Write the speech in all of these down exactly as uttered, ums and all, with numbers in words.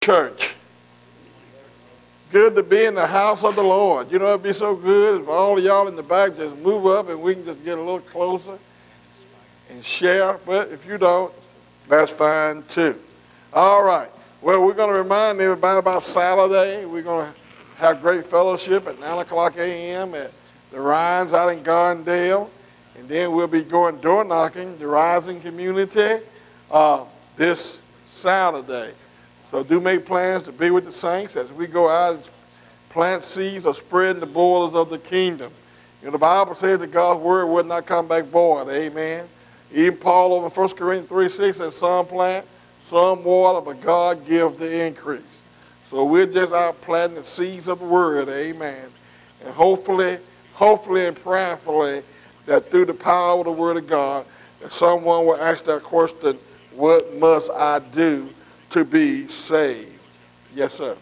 Church. Good to be in the house of the Lord. You know, it'd be so good if all of y'all in the back just move up and we can just get a little closer and share. But if you don't, that's fine too. All right. Well, we're going to remind everybody about Saturday. We're going to have great fellowship at nine o'clock a m at the Rhines out in Gardendale. And then we'll be going door knocking, the Rising Community, uh, this Saturday. So do make plans to be with the saints as we go out and plant seeds or spreading the borders of the kingdom. You know, the Bible says that God's word will not come back void. Amen. Even Paul over First Corinthians three six says some plant, some water, but God gives the increase. So we're just out planting the seeds of the word. Amen. And hopefully, hopefully and prayerfully that through the power of the word of God, that someone will ask that question, what must I do to be saved? Yes, sir.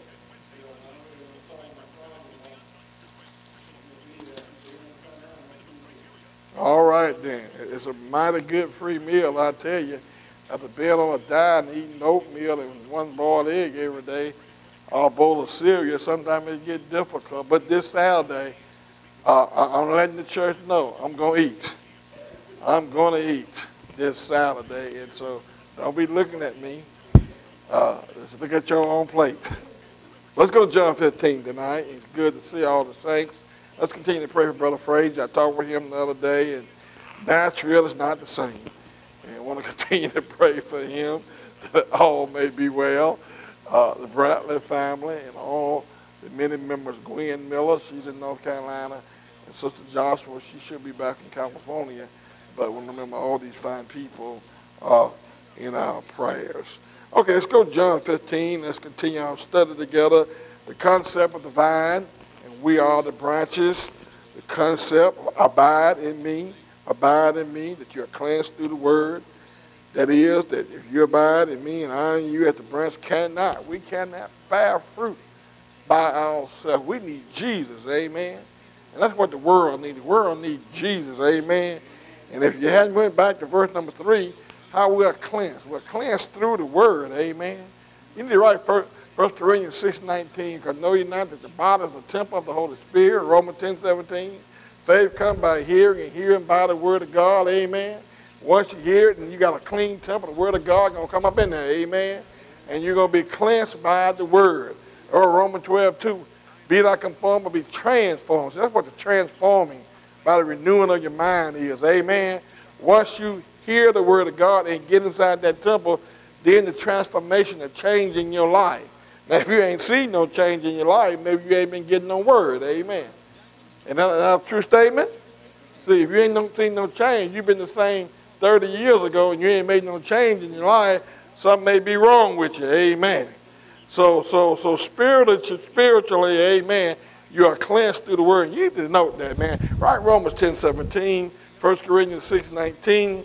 All right, then. It's a mighty good free meal, I tell you. After being on a diet and eating oatmeal and one boiled egg every day, or a bowl of cereal, sometimes it gets difficult. But this Saturday, uh, I'm letting the church know I'm going to eat. I'm going to eat this Saturday. And so don't be looking at me. Uh, let's look at your own plate. Let's go to John fifteen tonight. It's good to see all the saints. Let's continue to pray for Brother Frage. I talked with him the other day, and Nashville is not the same. And I want to continue to pray for him that all may be well. Uh, the Bradley family and all the many members. Gwen Miller, she's in North Carolina. And Sister Joshua, she should be back in California. But we want to remember all these fine people uh, in our prayers. Okay, let's go to John fifteen. Let's continue our study together. The concept of the vine, and we are the branches. The concept, abide in me, abide in me, that you're cleansed through the word. That is, that if you abide in me and I in you, at the branch cannot, we cannot bear fruit by ourselves. We need Jesus, amen. And that's what the world needs. The world needs Jesus, amen. And if you hadn't went back to verse number three, how we are cleansed. We're cleansed through the word, amen. You need to write First Corinthians six nineteen, because know ye not that the body is a temple of the Holy Spirit, Romans ten seventeen. Faith comes by hearing, and hearing by the word of God, amen. Once you hear it and you got a clean temple, the word of God is going to come up in there, amen. And you're going to be cleansed by the word. Or Romans twelve two, be not conformed, but be transformed. So that's what the transforming by the renewing of your mind is, amen. Once you hear the word of God and get inside that temple, then the transformation, the change in your life. Now, if you ain't seen no change in your life, maybe you ain't been getting no word, amen. And that, that's a true statement? See, if you ain't no, seen no change, you've been the same thirty years ago and you ain't made no change in your life, something may be wrong with you, amen. So, so, so spiritually, spiritually, amen, you are cleansed through the word. You need to note that, man. Right, Romans ten seventeen, First Corinthians six nineteen,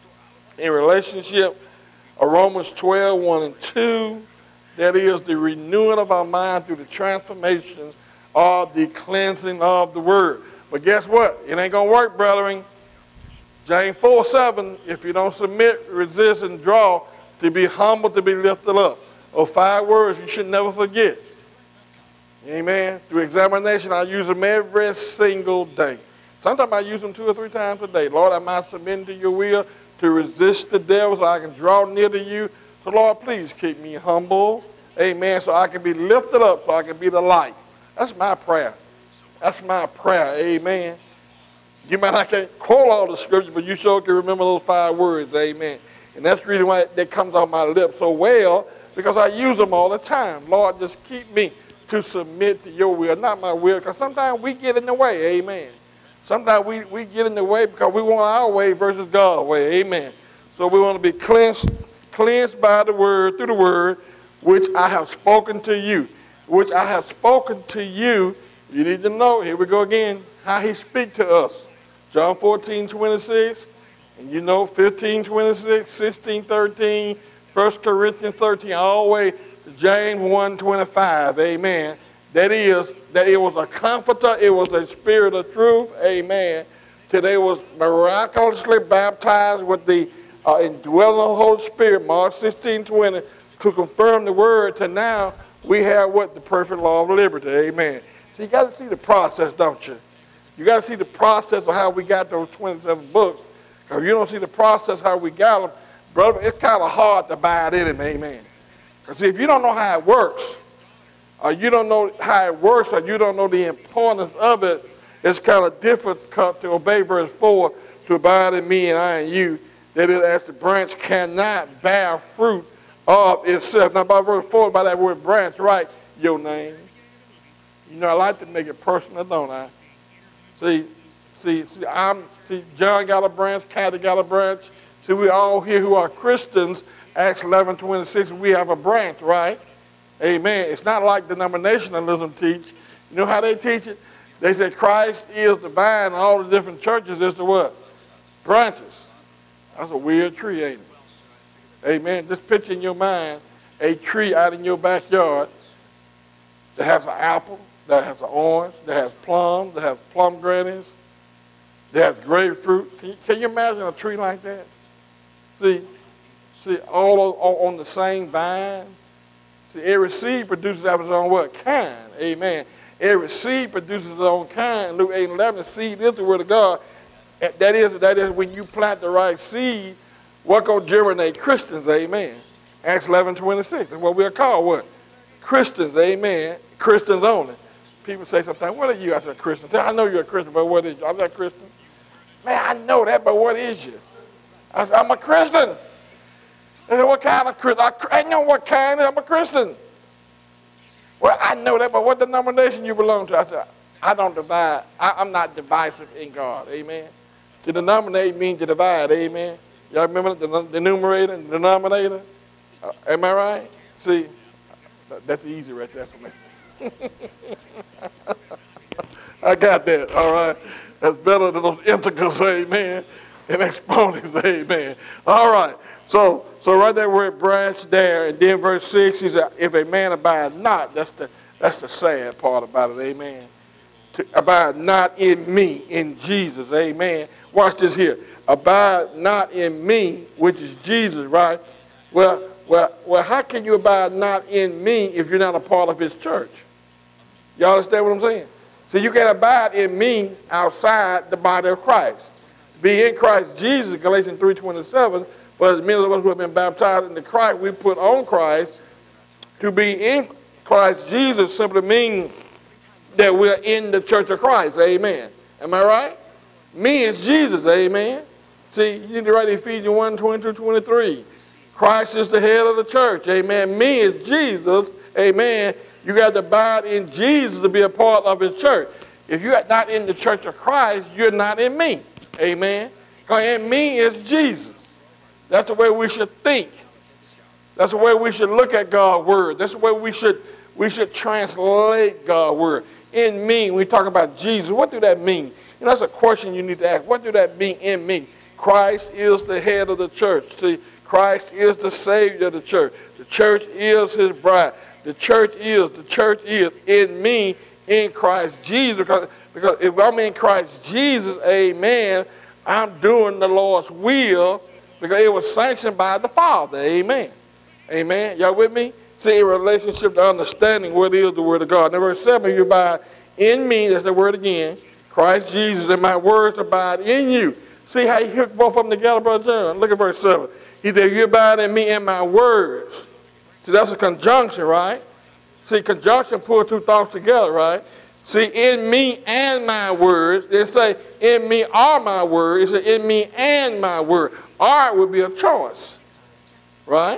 in relationship of Romans twelve one and two, that is the renewing of our mind through the transformation of the cleansing of the word. But guess what? It ain't going to work, brethren. James four seven, if you don't submit, resist, and draw, to be humble, to be lifted up. Or five words you should never forget. Amen. Through examination, I use them every single day. Sometimes I use them two or three times a day. Lord, am I submitting to your will to resist the devil so I can draw near to you? So, Lord, please keep me humble. Amen. So I can be lifted up, so I can be the light. That's my prayer. That's my prayer. Amen. You might not can quote all the scriptures, but you sure can remember those five words. Amen. And that's the reason why that comes off my lips so well, because I use them all the time. Lord, just keep me to submit to your will, not my will, because sometimes we get in the way. Amen. Sometimes we, we get in the way because we want our way versus God's way. Amen. So we want to be cleansed, cleansed by the word, through the word, which I have spoken to you. Which I have spoken to you. You need to know, here we go again, how he speak to us. John fourteen twenty-six, and you know fifteen twenty-six, sixteen thirteen, First Corinthians thirteen, all the way to James one twenty-five, amen. That is, that it was a comforter, it was a spirit of truth, amen. Till they was miraculously baptized with the uh, indwelling of the Holy Spirit, Mark sixteen twenty, to confirm the word to now we have what? The perfect law of liberty. Amen. So you got to see the process, don't you? You got to see the process of how we got those twenty-seven books. Because if you don't see the process how we got them, brother, it's kind of hard to buy it in them. Amen. Because if you don't know how it works, or you don't know how it works, or you don't know the importance of it, it's kind of difficult to obey verse four, to abide in me and I in you, that is, as the branch cannot bear fruit of itself. Now, by verse four, by that word branch, right, your name. You know, I like to make it personal, don't I? See, see, see, I'm, see, John got a branch, Kathy got a branch. See, we all here who are Christians, Acts eleven twenty-six, we have a branch, right? Amen. It's not like denominationalism teach. You know how they teach it? They say Christ is the vine, and all the different churches is the what? Branches. That's a weird tree, ain't it? Amen. Just picture in your mind a tree out in your backyard that has an apple, that has an orange, that has plums, that has pomegranates, that has grapefruit. Can you, can you imagine a tree like that? See, see, all on, on the same vine. See, every seed produces after its own what? Kind. Amen. Every seed produces its own kind. Luke eight and eleven, the seed is the word of God. That is, that is when you plant the right seed, what going to germinate? Christians, amen. Acts eleven twenty-six. That's what we're called, what? Christians, amen. Christians only. People say sometimes, what are you? I said, Christian. I know you're a Christian, but what is you? I'm not Christian. Man, I know that, but what is you? I said, I'm a Christian. They said, what kind of Christian? I, I know what kind, I'm a Christian. Well, I know that, but what denomination you belong to? I said, I don't divide. I, I'm not divisive in God, amen. To denominate means to divide, amen. Y'all remember the, the numerator and the denominator? Uh, am I right? See, that's easy right there for me. I got that, all right. That's better than those integers, amen, and exponents, amen. All right, so so right there where it branch there, and then verse six, he said, if a man abide not, that's the that's the sad part about it, amen. To abide not in me, in Jesus, amen. Watch this here. Abide not in me, which is Jesus, right? Well, well, well, how can you abide not in me if you're not a part of his church? Y'all understand what I'm saying? So you can abide in me outside the body of Christ. Be in Christ Jesus, Galatians three twenty-seven, for as many of us who have been baptized into Christ, we put on Christ. To be in Christ Jesus simply means that we're in the church of Christ, amen. Am I right? Me is Jesus, amen. See, you need to write Ephesians one, twenty-two, twenty-three. Christ is the head of the church, amen. Me is Jesus, amen. You got to abide in Jesus to be a part of his church. If you're not in the church of Christ, you're not in me, amen. Because in me is Jesus. That's the way we should think. That's the way we should look at God's word. That's the way we should, we should translate God's word. In me, when we talk about Jesus, what do that mean? You know, that's a question you need to ask. What do that mean in me? Christ is the head of the church. See, Christ is the Savior of the church. The church is his bride. The church is, the church is in me, in Christ Jesus. Because, because if I'm in Christ Jesus, amen, I'm doing the Lord's will because it was sanctioned by the Father, amen. Amen. Y'all with me? See, a relationship to understanding what is the word of God. Now, verse seven, you abide in me, that's the word again, Christ Jesus, and my words abide in you. See how he hooked both of them together, Brother John? Look at verse seven. He said, you abide in me and my words. See, that's a conjunction, right? See, conjunction pulls two thoughts together, right? See, in me and my words. They say, in me are my words. It said, in me and my word. Are would be a choice, right?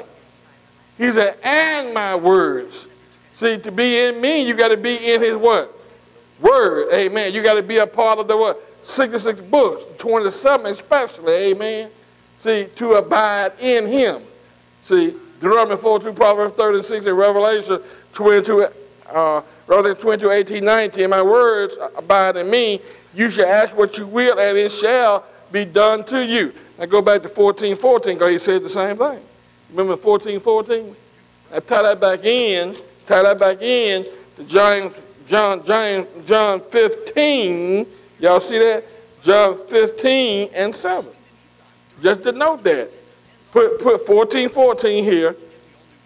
He said, and my words. See, to be in me, you got to be in his what? Word, amen. You got to be a part of the what? sixty-six books, twenty-seven especially, amen. See, to abide in him. See, Deuteronomy forty-two, Proverbs thirty-six, and Revelation twenty-two, uh, Revelation twenty-two, eighteen, nineteen. My words abide in me. You shall ask what you will, and it shall be done to you. Now go back to fourteen, fourteen, because he said the same thing. Remember fourteen, fourteen? Now tie that back in, tie that back in to John, John, John, John fifteen. Y'all see that? John fifteen and seven. Just to note that. Put, put fourteen, fourteen here.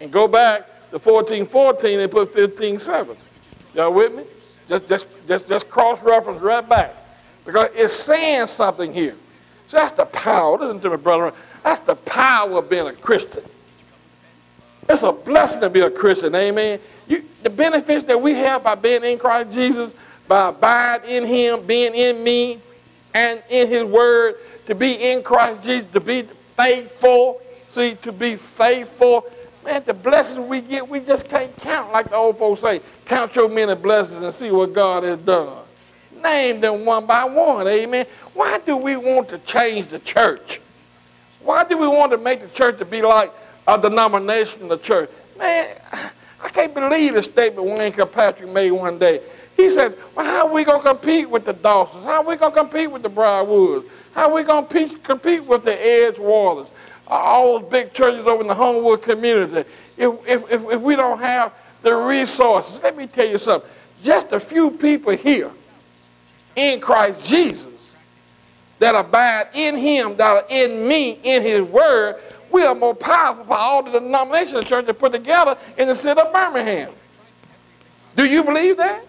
and go back to fourteen fourteen and put fifteen seven. Y'all with me? Just, just, just, just cross-reference right back. Because it's saying something here. So that's the power. Listen to me, brother. That's the power of being a Christian. It's a blessing to be a Christian, amen. You, the benefits that we have by being in Christ Jesus, by abiding in him, being in me, and in his word, to be in Christ Jesus, to be faithful, see, to be faithful. Man, the blessings we get, we just can't count. Like the old folks say, count your many blessings and see what God has done. Name them one by one, amen. Why do we want to change the church? Why do we want to make the church to be like a denomination of the church? Man, I can't believe the statement Wayne Kirkpatrick made one day. He says, well, how are we going to compete with the Dawsons? How are we going to compete with the Briarwoods? How are we going to compete with the Edgewaters? All those big churches over in the Homewood community. If, if, if, if we don't have the resources, let me tell you something. Just a few people here in Christ Jesus that abide in him, that are in me, in his word, we are more powerful for all the denominations of the church that put together in the city of Birmingham. Do you believe that?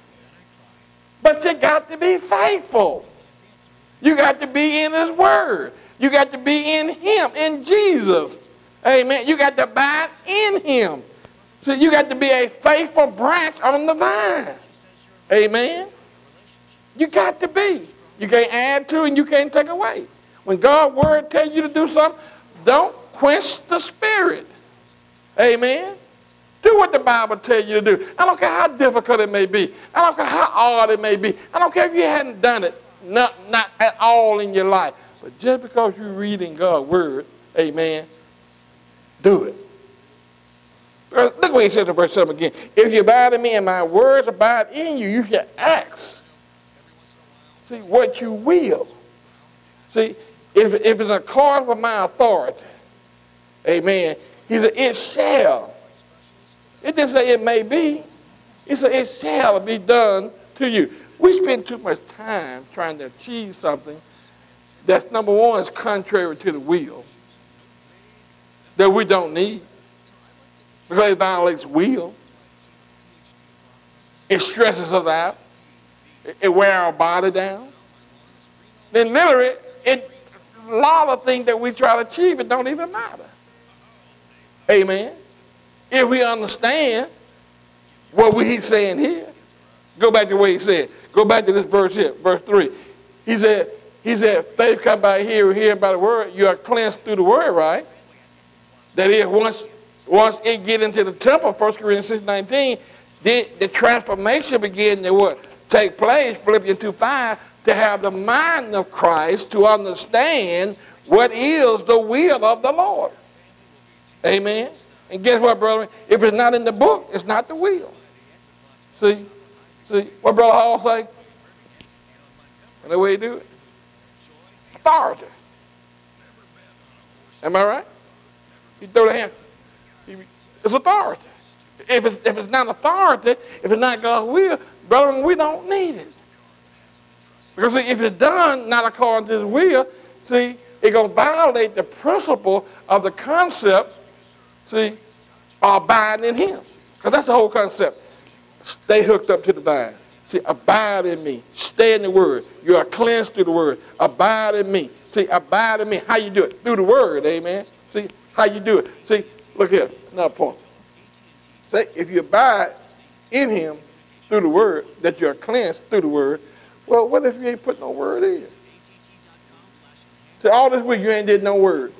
But you got to be faithful. You got to be in his word. You got to be in him, in Jesus. Amen. You got to abide in him. So you got to be a faithful branch on the vine. Amen. You got to be. You can't add to and you can't take away. When God's word tells you to do something, don't quench the spirit. Amen. Do what the Bible tells you to do. I don't care how difficult it may be. I don't care how hard it may be. I don't care if you hadn't done it, not, not at all in your life. But just because you're reading God's word, amen, do it. Look what he says in verse seven again. If you abide in me and my words abide in you, you shall ask. See, what you will. See, if, if it's in accordance with my authority, amen, he said, it shall. It didn't say it may be. It said it shall be done to you. We spend too much time trying to achieve something that's, number one, is contrary to the will, that we don't need, because it violates will. It stresses us out. It, it wears our body down. Then literally, it, a lot of things that we try to achieve, it don't even matter. Amen. If we understand what we, he's saying here, go back to what he said. Go back to this verse here, verse three. He said, he said, faith comes by hearing, hearing by the word. You are cleansed through the word, right? That is, once, once it get into the temple, First Corinthians six nineteen, then the transformation begin to what? Take place, Philippians two five, to have the mind of Christ, to understand what is the will of the Lord. Amen. And guess what, brother? If it's not in the book, it's not the will. See? See? What Brother Hall say? And the way he do it? Authority. Am I right? He throw the hand. It's authority. If it's, if it's not authority, if it's not God's will, brother, we don't need it. Because see, if it's done not according to his will, see, it's going to violate the principle of the concept, see, abiding in him. Because that's the whole concept. Stay hooked up to the vine. See, abide in me. Stay in the word. You are cleansed through the word. Abide in me. See, abide in me. How you do it? Through the word, amen. See, how you do it. See, look here, another point. Say, if you abide in him through the word, that you are cleansed through the word, well, what if you ain't put no word in? See, all this week you ain't did no word.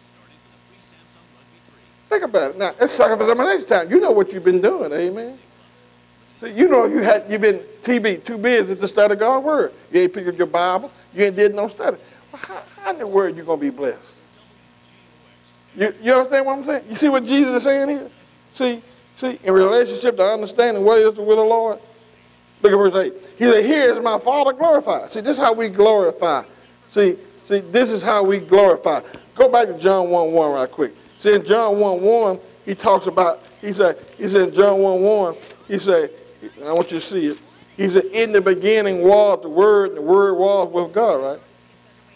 Think about it. Now, it's self-examination time. You know what you've been doing, amen. See, you know you had you've been T B, too busy to study God's word. You ain't picked up your Bible. You ain't did no study. Well, how, how in the word you going to be blessed? You, you understand what I'm saying? You see what Jesus is saying here? See, see, in relationship to understanding what is the will of the Lord. Look at verse eight. He said, here is my Father glorified. See, this is how we glorify. See, see, this is how we glorify. Go back to John one one right quick. See, in John one one, he talks about, he said, he said in John one one, he said, I want you to see it. He said, in the beginning was the Word, and the Word was with God, right?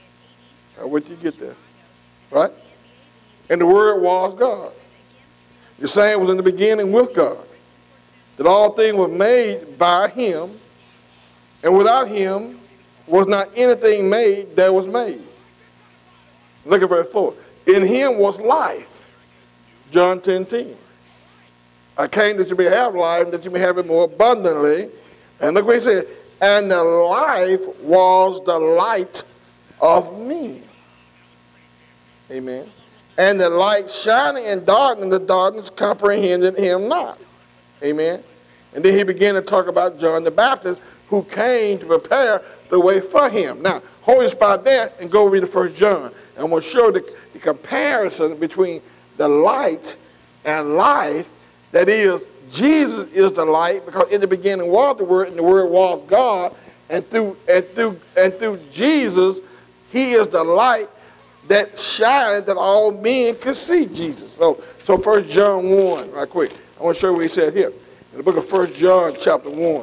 Now, where'd you get there? Right? And the Word was God. The same was in the beginning with God. That all things were made by him, and without him was not anything made that was made. Look at verse four. In him was life. John ten ten. I came that you may have life, and that you may have it more abundantly. And look what he said. And the life was the light of men. Amen. And the light shining in darkness, the darkness comprehended him not. Amen. And then he began to talk about John the Baptist, who came to prepare the way for him. Now, hold your spot there and go read the First John. And I'm going to show the, the comparison between the light and life. That is, Jesus is the light, because in the beginning was the Word, and the Word was God, and through and through and through Jesus, he is the light that shines, that all men could see Jesus. So, so First John one, right quick. I want to show you what he said here in the book of First John, chapter one.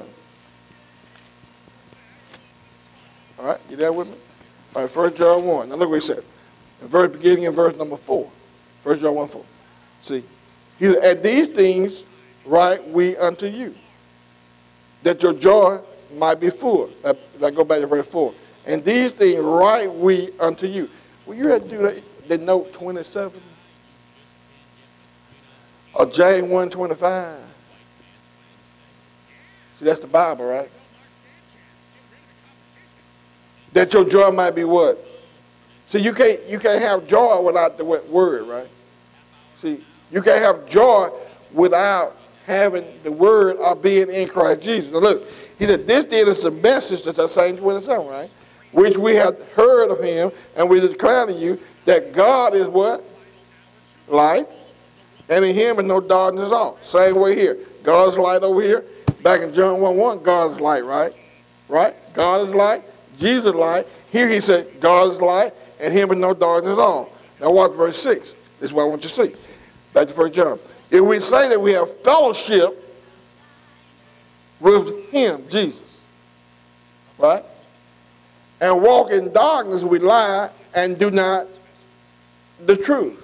All right, you there with me? All right, First John one. Now look what he said. The very beginning in verse number four. First John one four. See. He said, at these things write we unto you, that your joy might be full. I go back to verse four. And these things write we unto you. Well, you had to do that, the note twenty-seven. Or James one twenty-five. See, that's the Bible, right? That your joy might be what? See, you can't, you can't have joy without the word, right? See, you can't have joy without having the word of being in Christ Jesus. Now look, he said, this then is the message that I sang twenty-seven, right? Which we have heard of him, and we declare to you that God is what? Light. And in him is no darkness at all. Same way here. God is light over here. Back in John one one, God is light, right? Right? God is light. Jesus is light. Here he said, God is light, and him is no darkness at all. Now watch verse six. This is what I want you to see. Back to First John. If we say that we have fellowship with him, Jesus, right? And walk in darkness, we lie and do not the truth.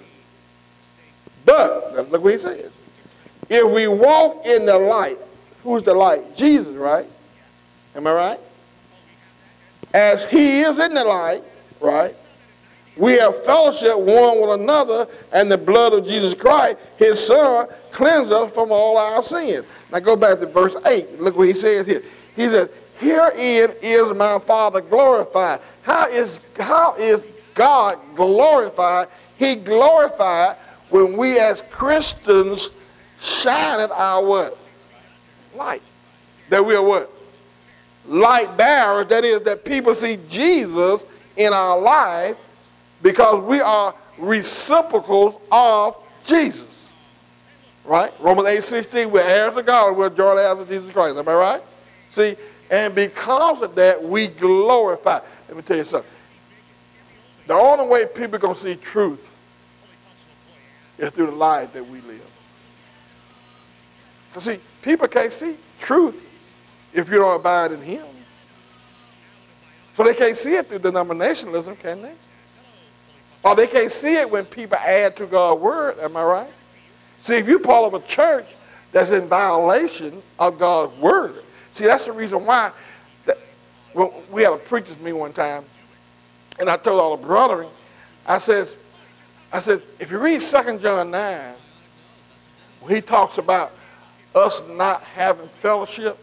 But, look what he says. If we walk in the light, who's the light? Jesus, right? Am I right? As he is in the light, right? We have fellowship one with another, and the blood of Jesus Christ, his son, cleanses us from all our sins. Now go back to verse eight. Look what he says here. He said, herein is my Father glorified. How is, how is God glorified? He glorified when we as Christians shine at our what? Light. That we are what? Light bearers. That is, that people see Jesus in our life, because we are reciprocals of Jesus. Right? Romans eight sixteen, we're heirs of God, we're joint heirs of Jesus Christ. Am I right? See, and because of that, we glorify. Let me tell you something. The only way people are going to see truth is through the life that we live. Because see, people can't see truth if you don't abide in him. So they can't see it through denominationalism, can they? Or they can't see it when people add to God's word, am I right? See, if you're part of a church that's in violation of God's word, see, that's the reason why that, well, we had a preacher's meeting one time, and I told all the brethren, I says, I said, if you read Second John nine, he talks about us not having fellowship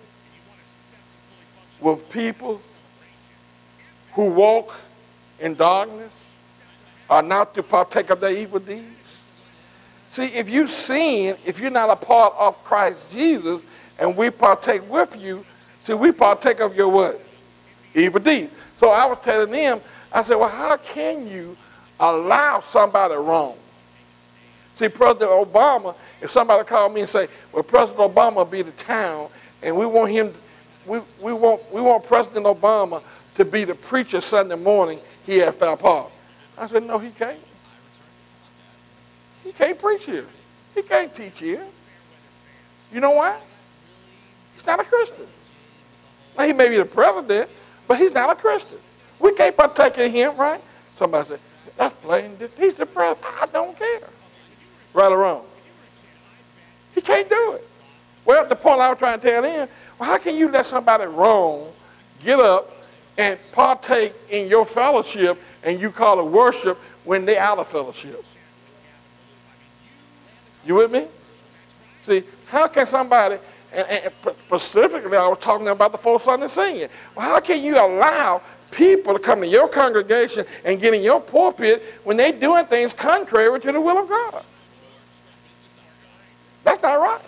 with people who walk in darkness, are not to partake of their evil deeds. See, if you sin, if you're not a part of Christ Jesus, and we partake with you, see, we partake of your what? Evil deeds. So I was telling them, I said, well, how can you allow somebody wrong? See, President Obama, if somebody called me and say, well, President Obama be the town, and we want him, we, we want we want President Obama to be the preacher Sunday morning here at Fair Park. I said, no, he can't. He can't preach here. He can't teach here. You know why? He's not a Christian. Now, he may be the president, but he's not a Christian. We can't partake in him, right? Somebody said, that's plain. He's the president. I don't care. Right or wrong? He can't do it. Well, the point I was trying to tell him, well, how can you let somebody wrong get up and partake in your fellowship and you call it worship when they're out of fellowship? You with me? See, how can somebody, and, and specifically I was talking about the four Sunday singing, well, how can you allow people to come to your congregation and get in your pulpit when they're doing things contrary to the will of God? That's not right.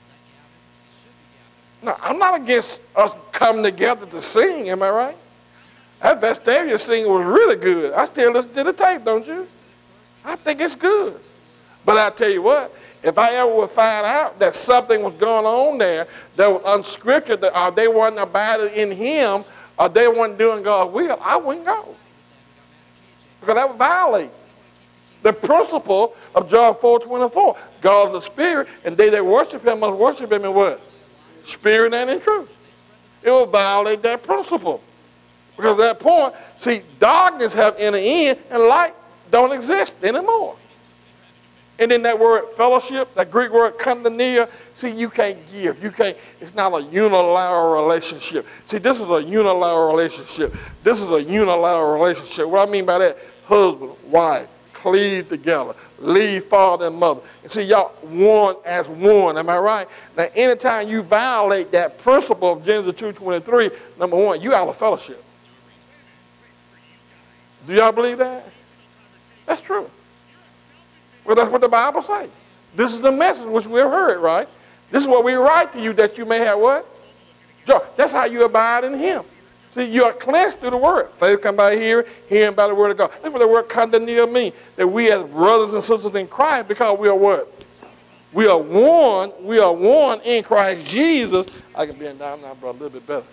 Now, I'm not against us coming together to sing, am I right? That Vestavia singing was really good. I still listen to the tape, don't you? I think it's good. But I tell you what, if I ever would find out that something was going on there that was unscripted, that, or they weren't abiding in him, or they weren't doing God's will, I wouldn't go. Because that would violate the principle of John four twenty-four. God is a spirit, and they that worship him must worship him in what? Spirit and in truth. It will violate that principle. Because at that point, see, darkness have entered in, and light don't exist anymore. And then that word fellowship, that Greek word koinonia, see, you can't give. You can't, it's not a unilateral relationship. See, this is a unilateral relationship. This is a unilateral relationship. What I mean by that, husband, wife, cleave together, leave father and mother. And see, y'all one as one, am I right? Now, anytime you violate that principle of Genesis two twenty-three, number one, you out of fellowship. Do y'all believe that? That's true. Well, that's what the Bible says. This is the message which we have heard, right? This is what we write to you, that you may have what? Joy. That's how you abide in him. See, you are cleansed through the word. Faith come by hearing, hearing by the word of God. That's what the word koinonia means. That we as brothers and sisters in Christ, because we are what? We are one. We are one in Christ Jesus. I can bend down now, bro, a little bit better.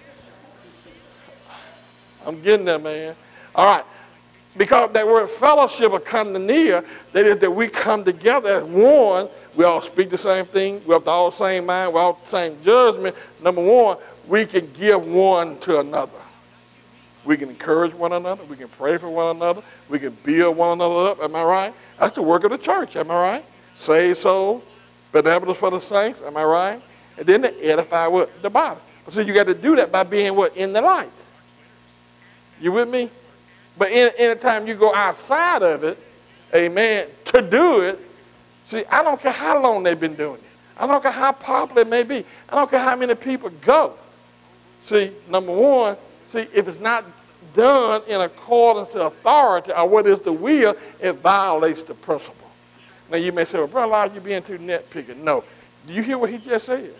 I'm getting there, man. All right. Because that word fellowship of koinonia, that is that we come together as one. We all speak the same thing. We have the all same mind. We all the same judgment. Number one, we can give one to another. We can encourage one another. We can pray for one another. We can build one another up. Am I right? That's the work of the church. Am I right? Save souls, benevolence for the saints. Am I right? And then to edify what? The body. So you got to do that by being what? In the light. You with me? But any, anytime you go outside of it, amen, to do it, see, I don't care how long they've been doing it. I don't care how popular it may be. I don't care how many people go. See, number one, see, if it's not done in accordance to authority or what is the will, it violates the principle. Now you may say, well, Brother Lyle, you're being too nitpicky. No. Do you hear what he just said?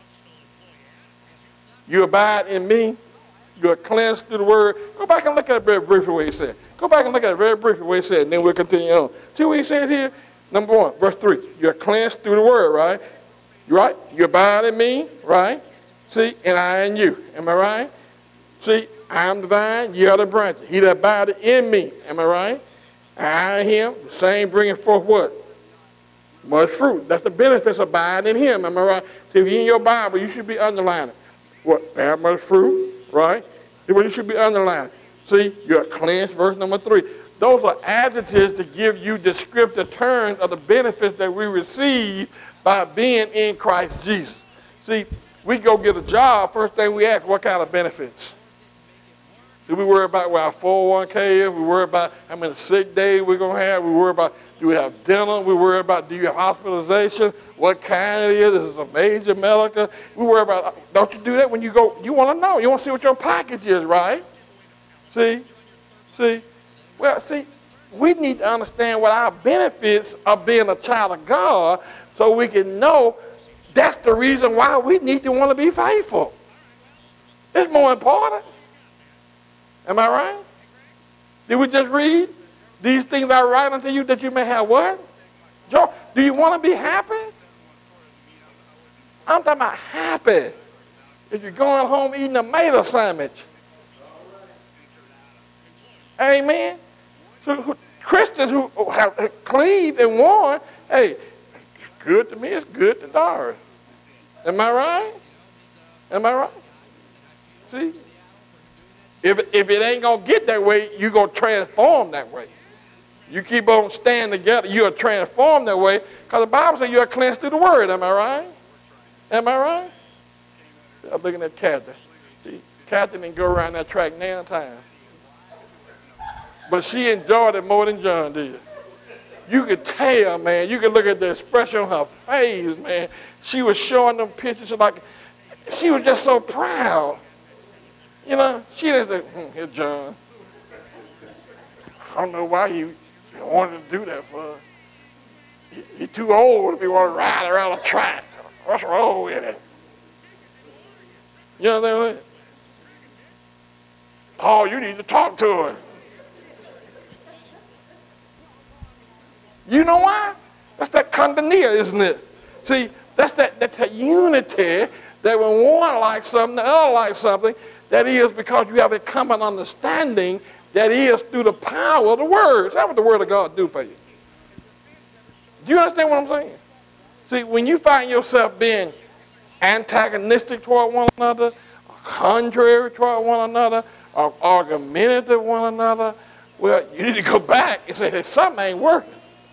You abide in me. You are cleansed through the word. Go back and look at it very briefly what he said. Go back and look at it very briefly what he said, and then we'll continue on. See what he said here? Number one, verse three. You are cleansed through the word, right? You right? You abide in me, right? See, and I in you. Am I right? See, I am the vine, ye are the branches. He that abideth in me. Am I right? I in him, the same bringing forth what? Much fruit. That's the benefits of abiding in him. Am I right? See, if you're in your Bible, you should be underlining what? That much fruit. Right? You should be underlined. See, you're cleansed, verse number three. Those are adjectives to give you descriptive terms of the benefits that we receive by being in Christ Jesus. See, we go get a job, first thing we ask, what kind of benefits? Do we worry about what our four oh one k is? We worry about how many sick days we're going to have. We worry about, do we have dinner? We worry about, do you have hospitalization? What kind it is? Is it a major medical? We worry about, don't you do that when you go, you want to know. You want to see what your package is, right? See? See? Well, see, we need to understand what our benefits of being a child of God so we can know that's the reason why we need to want to be faithful. It's more important. Am I right? Did we just read? These things I write unto you that you may have what? Joy. Do you want to be happy? I'm talking about happy. If you're going home eating a tomato sandwich. Amen. So who, Christians who have cleaved and worn, hey, it's good to me, it's good to Doris. Am I right? Am I right? See? If, if it ain't going to get that way, you're going to transform that way. You keep on standing together, you are transformed that way, because the Bible says you are cleansed through the word, am I right? Am I right? I'm looking at Kathy. See, Kathy didn't go around that track nine times. But she enjoyed it more than John did. You could tell, man. You could look at the expression on her face, man. She was showing them pictures like, she was just so proud. You know, she didn't say, hmm, here's John. I don't know why he wanted to do that for. He, he too old to be want to ride around a track. What's wrong with it? You know what I'm saying? Paul, you need to talk to her. You know why? That's that koinonia, isn't it? See, that's that, that's that unity that when one likes something, the other likes something, that is because you have a common understanding that is through the power of the words. That's what the word of God do for you. Do you understand what I'm saying? See, when you find yourself being antagonistic toward one another, contrary toward one another, or argumentative with one another, well, you need to go back and say, hey, something ain't working.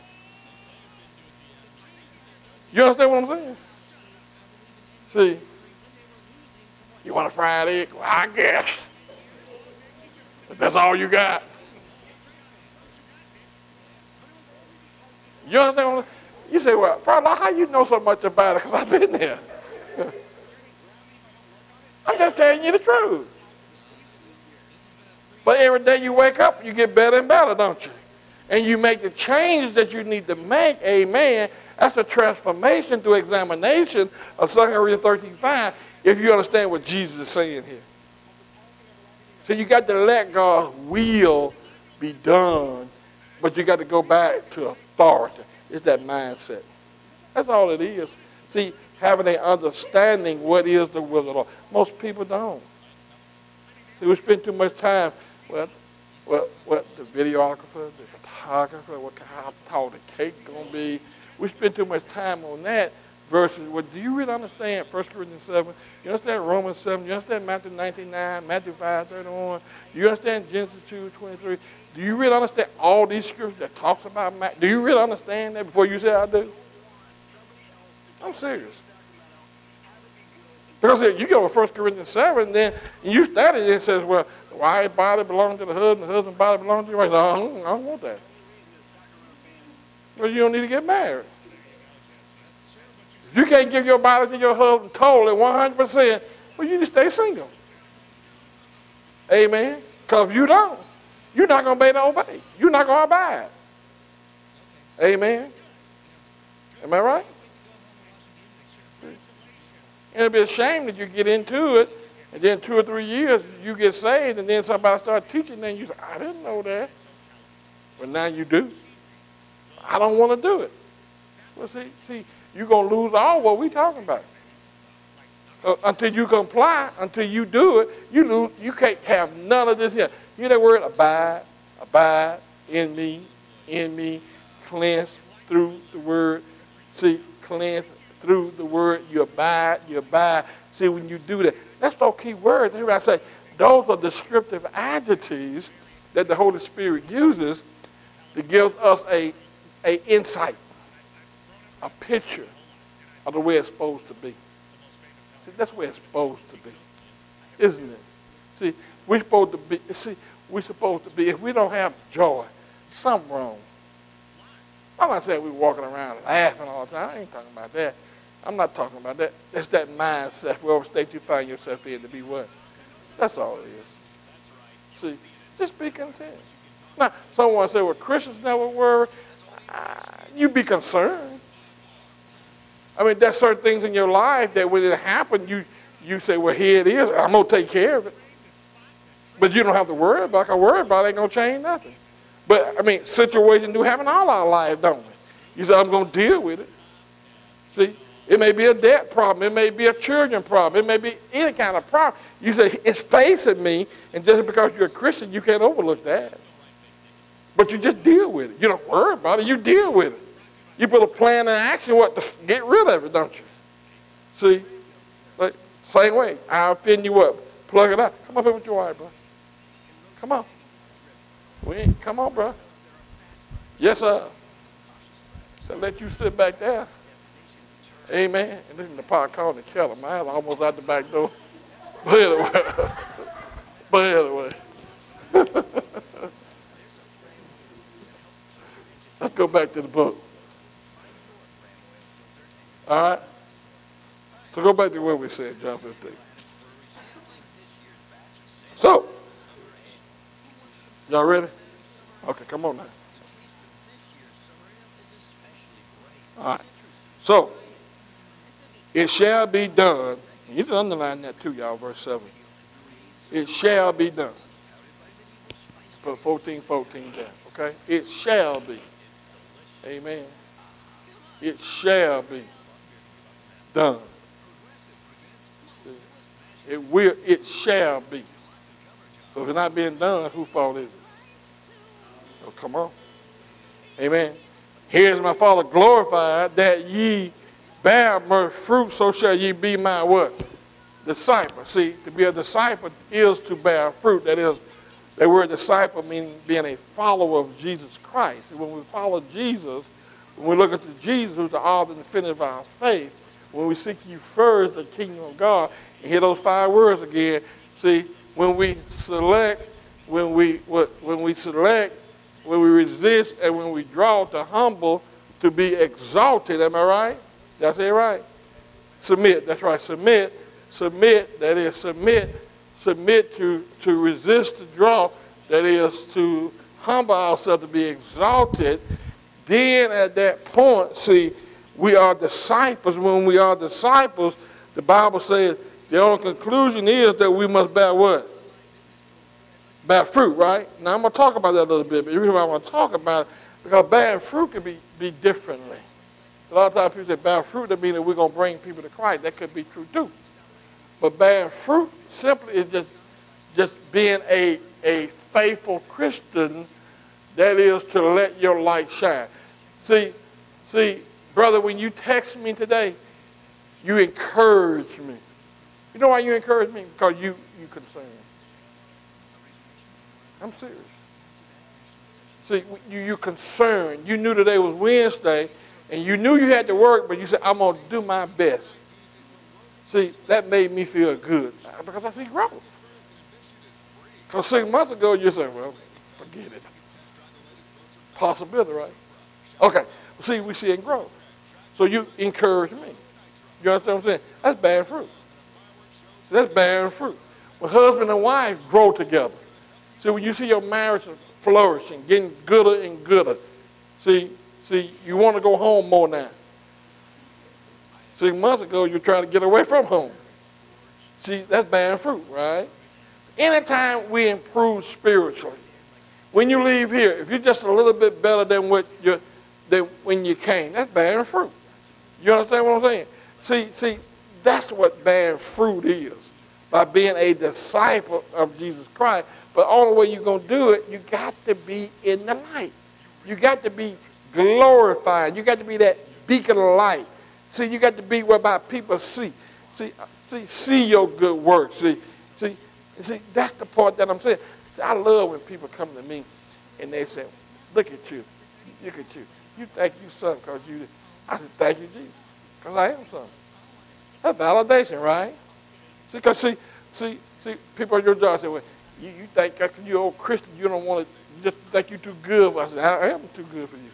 You understand what I'm saying? See, you want a fried egg? Well, I guess. But that's all you got. You understand what I'm saying? You say, well, brother, how you know so much about it? Because I've been there. I'm just telling you the truth. But every day you wake up, you get better and better, don't you? And you make the changes that you need to make, amen. That's a transformation through examination of Second Corinthians thirteen five, if you understand what Jesus is saying here. So you got to let God's will be done, but you got to go back to authority. It's that mindset. That's all it is. See, having an understanding what is the will of the Lord. Most people don't. See, we spend too much time, well, what, what the videographer, the photographer, what how tall the cake's going to be. We spend too much time on that versus, well, do you really understand First Corinthians seven? You understand Romans seven? You understand Matthew nineteen nine, Matthew five thirty-one? Do you understand Genesis two twenty-three? Do you really understand all these scriptures that talks about Matthew? Do you really understand that before you say I do? I'm serious. Because you go to First Corinthians seven, and then you study it, it says, well, why body belongs to the husband, the husband's body belongs to the wife. No, I don't, I don't want that. Well, you don't need to get married. If you can't give your body to your husband totally one hundred percent, well, you just stay single. Amen? Because if you don't, you're not going to be able to obey. You're not going to abide. Amen? Am I right? And it'd be a shame that you get into it, and then two or three years you get saved, and then somebody starts teaching, and you say, I didn't know that. But now you do. I don't want to do it. Well, see, see, you're going to lose all what we're talking about. Uh, until you comply, until you do it, you lose. You can't have none of this here. You hear that word, abide, abide in me, in me, cleanse through the word. See, cleanse through the word. You abide, you abide. See, when you do that, that's those key words. That's what I say. Those are descriptive adjectives that the Holy Spirit uses to give us a, a insight, a picture of the way it's supposed to be. See, that's where it's supposed to be, isn't it? See, we're supposed to be, see, we're supposed to be, if we don't have joy, something wrong. I'm not saying we're walking around laughing all the time. I ain't talking about that. I'm not talking about that. It's that mindset, wherever state you find yourself in, to be what? That's all it is. See, just be content. Now, someone say, well, Christians never worry. Uh, you be concerned. I mean, there's certain things in your life that when it happens, you, you say, well, here it is. I'm going to take care of it. But you don't have to worry about it. Because worry about it ain't going to change nothing. But, I mean, situations do happen all our lives, don't we? You say, I'm going to deal with it. See, it may be a debt problem. It may be a children problem. It may be any kind of problem. You say, it's facing me. And just because you're a Christian, you can't overlook that. But you just deal with it. You don't worry about it. You deal with it. You put a plan in action, what, to get rid of it, don't you? See? Like, same way. I'll offend you up. Plug it out. Come up here with your wife, bro. Come on. We ain't, come on, bro. Yes, sir. So let you sit back there. Amen. And this is the pot calling the kettle. Man, almost out the back door. But anyway. But anyway. Let's go back to the book. All right? So go back to what we said, John fifteen. So, y'all ready? Okay, come on now. All right. So, it shall be done. You can underline that too, y'all, verse seven. It shall be done. Put fourteen, fourteen down, okay? It shall be. Amen. It shall be done. It will, it shall be. So if it's not being done, whose fault is it? Oh, come on. Amen. Here's my Father glorified, that ye bear much fruit, so shall ye be my what? Disciple. See, to be a disciple is to bear fruit. That is, the word disciple meaning being a follower of Jesus Christ. And when we follow Jesus, when we look at the Jesus who's the author and finisher of our faith, when we seek ye first the kingdom of God, and hear those five words again, see, when we select, when we when we select, when we resist, and when we draw to humble, to be exalted, am I right? That's it, right? Submit, that's right, submit, submit, that is submit, submit to, to resist, to draw, that is to humble ourselves, to be exalted. Then at that point, see, we are disciples. When we are disciples, the Bible says the only conclusion is that we must bear what? Bear fruit, right? Now, I'm going to talk about that a little bit, but the reason why I want to talk about it, because bearing fruit can be, be differently. A lot of times people say bear fruit, that means that we're going to bring people to Christ. That could be true too. But bearing fruit simply is just, just being a, a faithful Christian, that is to let your light shine. See, see, brother, when you text me today, you encourage me. You know why you encourage me? Because you, you concerned. I'm serious. See, you, you're concerned. You knew today was Wednesday, and you knew you had to work, but you said, I'm going to do my best. See, that made me feel good because I see growth. Because six months ago, you're saying, well, forget it. Possibility, right? Okay. See, we see it growth. So you encourage me. You understand what I'm saying? That's bearing fruit. See, that's bearing fruit. When husband and wife grow together. See, when you see your marriage flourishing, getting gooder and gooder. See, see, you want to go home more now. Six months ago, you're trying to get away from home. See, that's bearing fruit, right? Anytime we improve spiritually, when you leave here, if you're just a little bit better than what you than when you came, that's bearing fruit. You understand what I'm saying? See, see, that's what bearing fruit is, by being a disciple of Jesus Christ. But the only way you're going to do it, you got to be in the light. You got to be glorified. You got to be that beacon of light. See, you got to be whereby people see. See, see, see your good work. See, see, see, that's the part that I'm saying. See, I love when people come to me and they say, look at you. Look at you. You think you son because you, I said, thank you, Jesus, because I am son. That's validation, right? See, because see, see, see, people at your job say, well, you, you think after you're old Christian, you don't want to, you just think you're too good. I said, I am too good for you.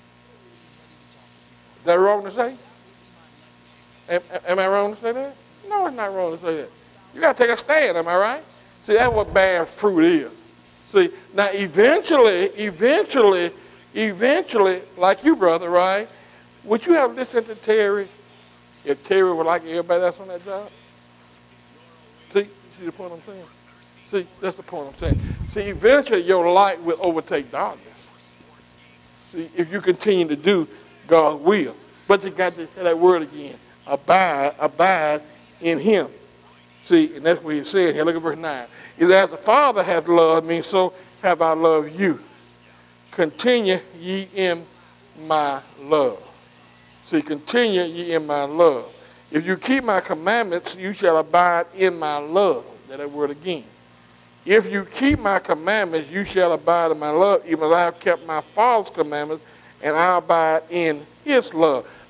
Is that wrong to say? Am, am I wrong to say that? No, it's not wrong to say that. You got to take a stand, am I right? See, that's what bearing fruit is. See, now eventually, eventually, eventually, like you, brother, right? Would you have listened to Terry if Terry would like everybody that's on that job? See, see the point I'm saying? See, that's the point I'm saying. See, eventually your light will overtake darkness. See, if you continue to do God's will. But you got to say that word again. Abide, abide in him. See, and that's what he said here. Look at verse nine. It says, as the Father hath loved me, so have I loved you. Continue ye in my love. See, continue ye in my love. If you keep my commandments, you shall abide in my love. That, that word again. If you keep my commandments, you shall abide in my love, even as I have kept my Father's commandments, and I abide in his love.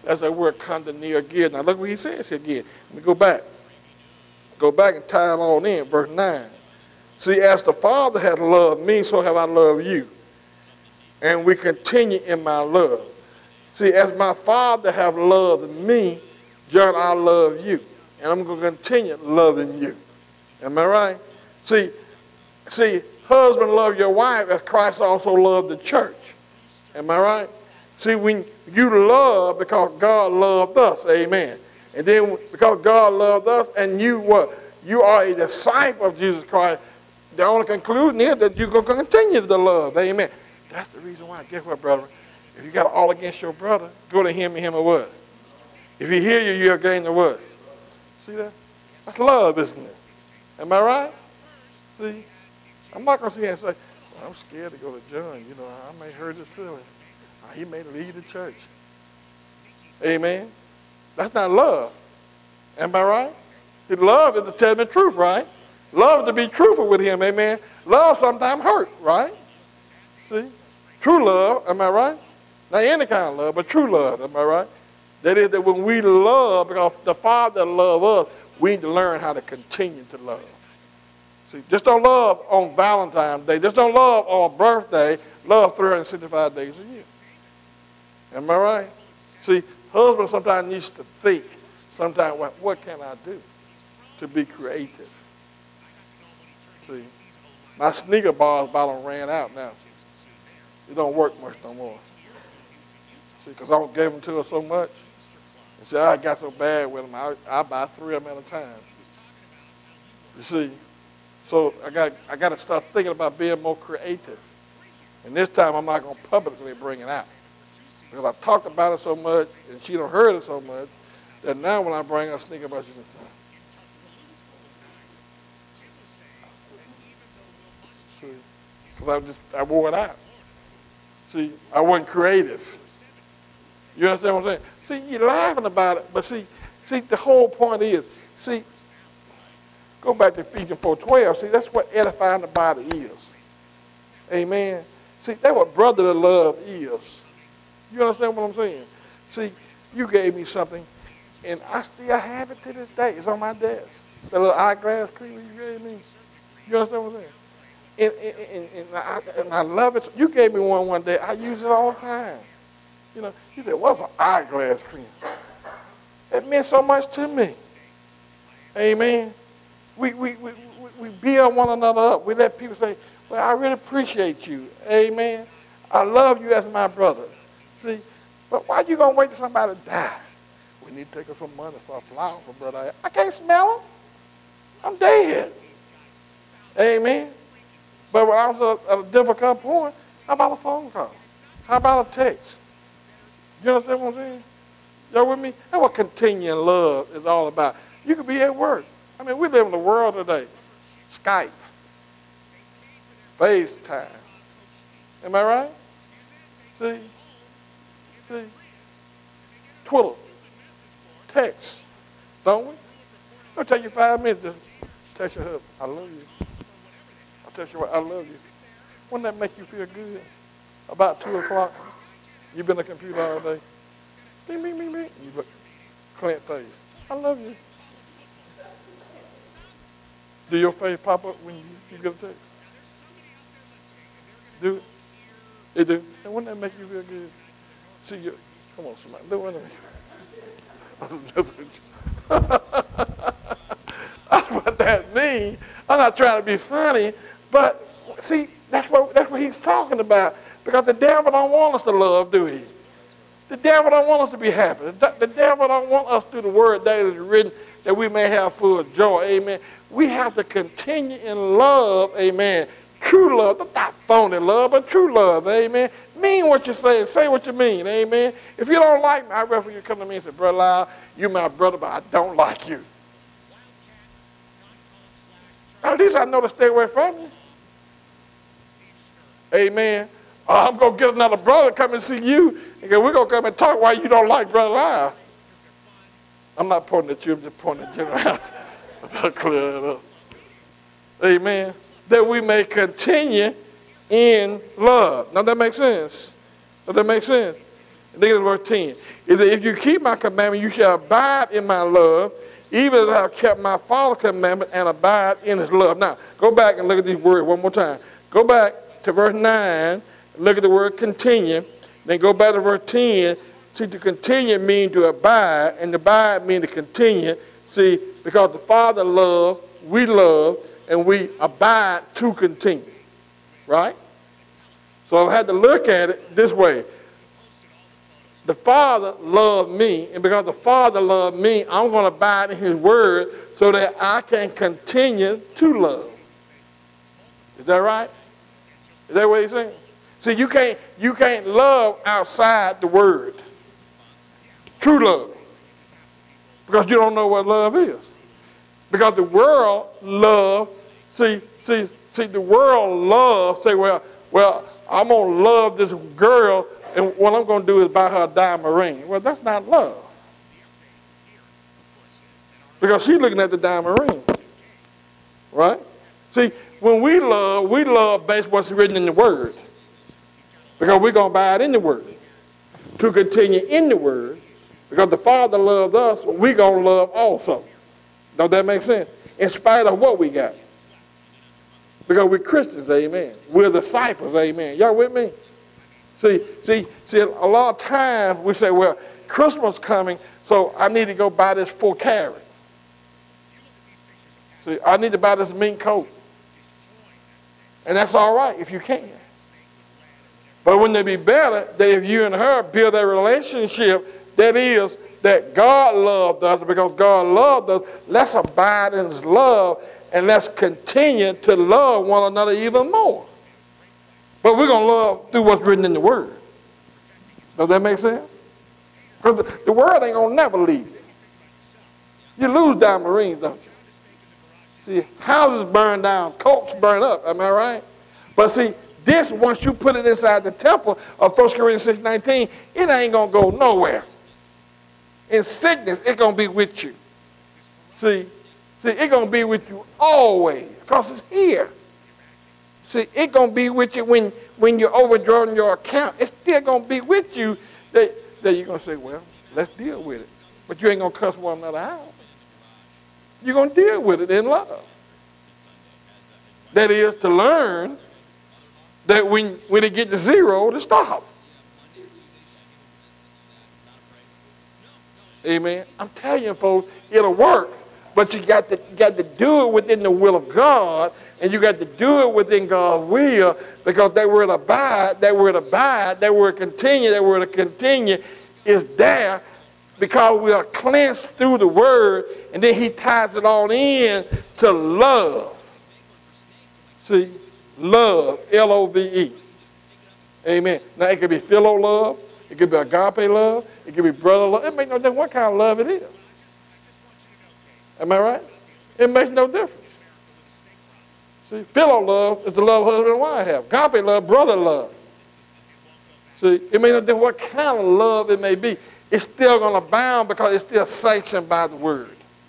That's that word koinonia again. Now look what he says here again. Let me go back. Go back and tie it all in, verse nine. See, as the Father hath loved me, so have I loved you. And we continue in my love. See, as my Father have loved me, John, I love you. And I'm going to continue loving you. Am I right? See, see, husband, love your wife as Christ also loved the church. Am I right? See, when you love because God loved us, amen. And then because God loved us and you what? You are a disciple of Jesus Christ, the only conclusion is that you're going to continue to love, amen. That's the reason why. Guess what, brother? If you got all against your brother, go to him and him or what? If he hear you, you're against the what? See that? That's love, isn't it? Am I right? See? I'm not going to sit here and say, well, I'm scared to go to John. You know, I may hurt his feelings. He may leave the church. Amen? That's not love. Am I right? Love is to tell me the truth, right? Love is to be truthful with him, amen? Love sometimes hurt, right? See? True love, am I right? Not any kind of love, but true love, am I right? That is that when we love, because the Father loves us, we need to learn how to continue to love. See, just don't love on Valentine's Day. Just don't love on a birthday. Love three hundred sixty-five days a year. Am I right? See, husband sometimes needs to think, sometimes, what, what can I do to be creative? See, my sneaker bars bottle ran out now. It don't work much no more. See, because I gave them to her so much. And see, I got so bad with them, I, I buy three of them at a time. You see, so I got, I got to start thinking about being more creative. And this time I'm not going to publicly bring it out. Because I've talked about it so much, and she done heard it so much, that now when I bring her sneaker bars, she says, see, because I just, I wore it out. See, I wasn't creative. You understand what I'm saying? See, you're laughing about it, but see, see, the whole point is, see, go back to Ephesians four twelve. See, that's what edifying the body is. Amen. See, that's what brotherly love is. You understand what I'm saying? See, you gave me something, and I still have it to this day. It's on my desk. That little eyeglass creamer you gave me. You understand what I'm saying? And, and, and, and, I, and I love it. You gave me one one day. I use it all the time. You know, you said, what's an eyeglass cream? It meant so much to me. Amen. We, we, we, we, we build one another up. We let people say, well, I really appreciate you. Amen. I love you as my brother. See, but why you going to wait till somebody die? We need to take us some money for a flower for brother. I can't smell them. I'm dead. Amen. But when I was at a difficult point, how about a phone call? How about a text? You understand what I'm saying? Y'all with me? That's what continuing love is all about. You could be at work. I mean, we live in the world today. Skype. FaceTime. Am I right? See? See? Twitter. Text. Don't we? It'll take you five minutes to text your husband, I love you. I'll text you what, I love you. Wouldn't that make you feel good? About two o'clock, you've been at the computer all day. Bing, bing, bing, bing. You look, clean face. I love you. Do your face pop up when you, you get a text? Do it? It do? And wouldn't that make you feel good? See you. Come on, somebody. Do it. That's what that means. I'm not trying to be funny, but see, that's what that's what he's talking about. Because the devil don't want us to love, do he? The devil don't want us to be happy. The, the devil don't want us through the word that is written that we may have full joy. Amen. We have to continue in love. Amen. True love, not phony love, but true love. Amen. Mean what you say and say what you mean. Amen. If you don't like me, I'd rather you come to me and say, Brother Lyle, you're my brother, but I don't like you. At least I know to stay away from you. Amen. Oh, I'm going to get another brother come and see you, and we're going to come and talk why you don't like Brother Lyle. I'm not pointing at you, I'm just pointing at you around. I'll clear it up. Amen. That we may continue in love. Now that makes sense. Does that make sense? Look at verse ten. It says, if you keep my commandment, you shall abide in my love, even as I have kept my Father's commandment and abide in his love. Now, go back and look at these words one more time. Go back to verse nine, look at the word continue. Then go back to verse ten. See, to continue means to abide, and to abide means to continue. See, because the Father loves, we love, and we abide to continue. Right? So I had to look at it this way. The Father loved me, and because the Father loved me, I'm going to abide in his word so that I can continue to love. Is that right? Is that what he's saying? See, you can't, you can't love outside the word. True love. Because you don't know what love is. Because the world loves, see, see, see, the world loves, say, well, well, I'm going to love this girl, and what I'm going to do is buy her a diamond ring. Well, that's not love. Because she's looking at the diamond ring. Right? See, when we love, we love based on what's written in the word. Because we're going to abide in the word. To continue in the word. Because the Father loved us, we're going to love also. Don't that make sense? In spite of what we got. Because we're Christians, amen. We're disciples, amen. Y'all with me? See, see, see, a lot of times we say, well, Christmas coming, so I need to go buy this four carat. See, I need to buy this mink coat. And that's all right if you can. But wouldn't it be better that if you and her build a relationship that is that God loved us, because God loved us, let's abide in his love and let's continue to love one another even more. But we're going to love through what's written in the word. Does that make sense? Because the, the word ain't going to never leave you. You lose diamond rings, don't you? See, houses burn down, coats burn up, am I right? But see, this, once you put it inside the temple of First Corinthians six nineteen, it ain't going to go nowhere. In sickness, it's going to be with you. See, see, it's going to be with you always because it's here. See, it's going to be with you when, when you're overdrawing your account. It's still going to be with you that, that you're going to say, well, let's deal with it. But you ain't going to cuss one another out. You're going to deal with it in love. That is to learn that when, when it gets to zero, to stop. Amen. I'm telling you, folks, it'll work. But you got to, got to do it within the will of God, and you got to do it within God's will, because that word abide, that word abide, that word continue, that word continue is there because we are cleansed through the word, and then he ties it all in to love. See, love, L O V E. Amen. Now, it could be philo love. It could be agape love. It could be brother love. It makes no difference what kind of love it is. Am I right? It makes no difference. See, philo love is the love husband and wife have. Agape love, brother love. See, it makes no difference what kind of love it may be. It's still going to abound because it's still sanctioned by the word.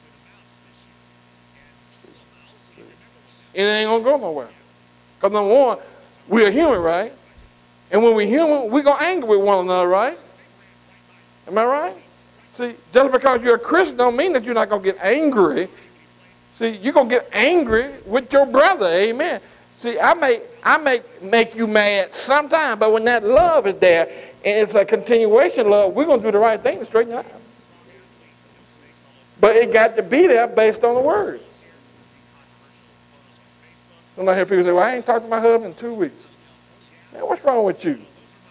See, see. It ain't going to go nowhere. Because number one, we're human, right? And when we're human, we're going to anger with one another, right? Am I right? See, just because you're a Christian don't mean that you're not going to get angry. See, you're going to get angry with your brother, amen. See, I may, I may make you mad sometime, but when that love is there, and it's a continuation love, we're going to do the right thing to straighten it out. But it got to be there based on the word. Some I hear people say, well, I ain't talked to my husband in two weeks. Man, what's wrong with you?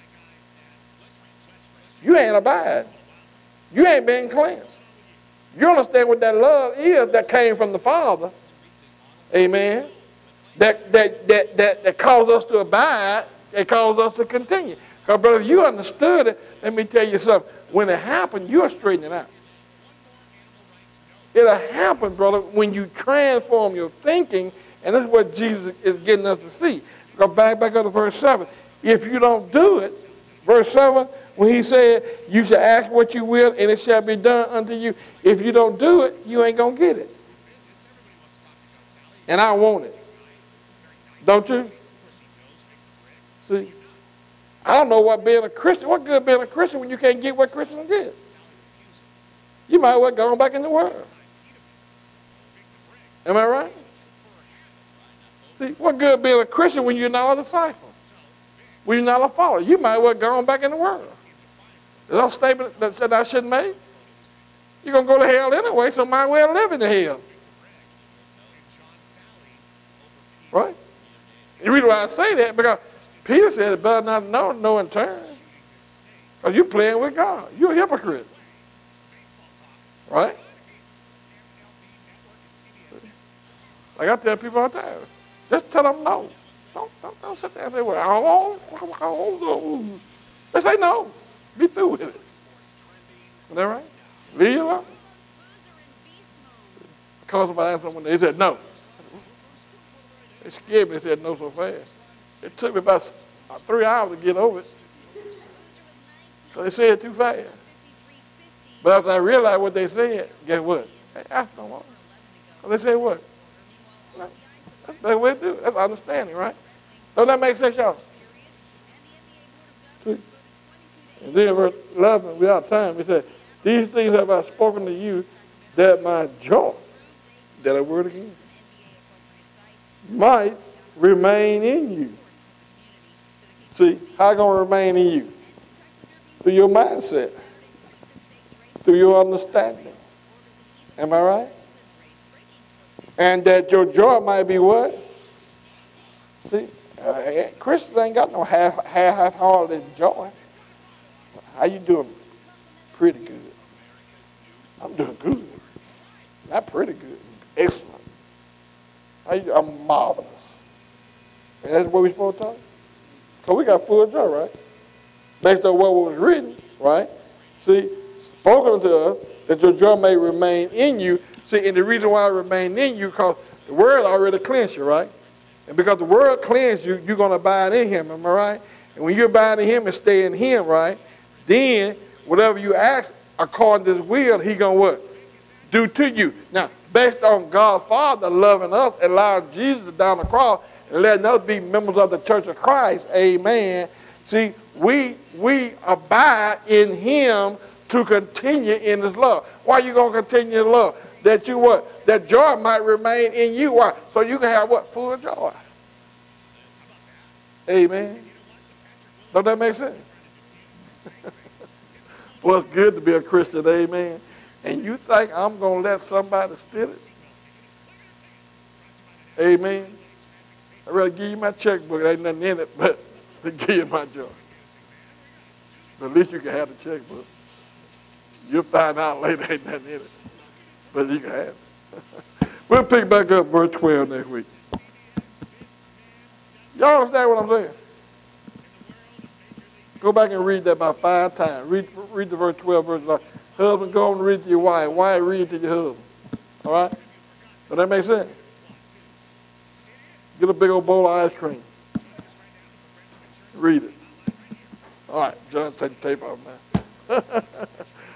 You ain't abide. You ain't been cleansed. You understand what that love is that came from the Father. Amen. That that that that, that caused us to abide, that caused us to continue. Because, brother, if you understood it, let me tell you something. When it happened, you'll straighten it out. It'll happen, brother, when you transform your thinking, and that's what Jesus is getting us to see. Go back, back up to verse seven. If you don't do it, verse seven, when he said, you shall ask what you will, and it shall be done unto you. If you don't do it, you ain't going to get it. And I want it. Don't you? See? I don't know what being a Christian, what good being a Christian when you can't get what Christians get. You might as well go on back in the world. Am I right? See, what good being a Christian when you're not a disciple? When you're not a follower? You might as well go on back in the world. Is that a statement that said I shouldn't make? You're going to go to hell anyway, so might as well live in the hell. Right? The reason why I say that, because Peter said it better not know, know in turn. Because you're playing with God. You're a hypocrite. Right? Like I tell people all the time, just tell them no. Don't, don't, don't sit there and say, well, I don't, I don't know. They say no. Be through with it. Is that right? Leave it alone. I called somebody asked someone, they said no. They scared me, they said no so fast. It took me about three hours to get over it. Because they said it too fast. But after I realized what they said, guess what? They asked no more. They said what? That's the way to do it. That's understanding, right? Don't that make sense, y'all? See? And then verse eleven, we have time, it says, these things have I spoken to you, that my joy, that a word again, might remain in you. See, how going to remain in you? Through your mindset, through your understanding. Am I right? And that your joy might be what? See, uh, Christians ain't got no half, half, half-hearted joy. How you doing? Pretty good. I'm doing good. Not pretty good. Excellent. How you, I'm marvelous. And that's what we're supposed to talk? Because we got full joy, right? Based on what was written, right? See, spoken to us, that your joy may remain in you. See, and the reason why it remain in you, because the word already cleansed you, right? And because the word cleansed you, you're going to abide in him, am I right? And when you abide in him and stay in him, right, then whatever you ask according to his will, he going to what? Do to you. Now, based on God Father loving us and allowing Jesus to die on the cross and letting us be members of the church of Christ, amen. See, we, we abide in him to continue in his love. Why are you going to continue in love? That you what? That joy might remain in you. Why? So you can have what? Full joy. Amen. Don't that make sense? Well, it's good to be a Christian, amen. And you think I'm going to let somebody steal it? Amen. I'd rather give you my checkbook. There ain't nothing in it, but to give you my joy. So at least you can have the checkbook. You'll find out later ain't nothing in it. But you can have it. We'll pick back up verse twelve next week. Y'all understand what I'm saying? Go back and read that about five times. Read, read the verse twelve, verse eleven. Husband, go and read it to your wife. Wife, read it to your husband. All right? Does that make sense? Get a big old bowl of ice cream. Read it. All right, John, take the tape off now.